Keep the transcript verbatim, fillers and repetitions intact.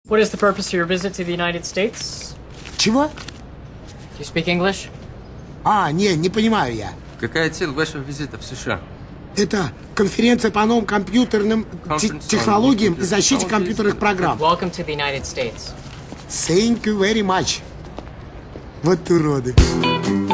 What is the purpose of your visit to the United States? Чего? Do you speak English? А, не, не понимаю я. Какая цель вашего визита в США? Это конференция по новым компьютерным те- технологиям и защите компьютерных программ. Welcome to the United States. Thank you very much. Вот уроды.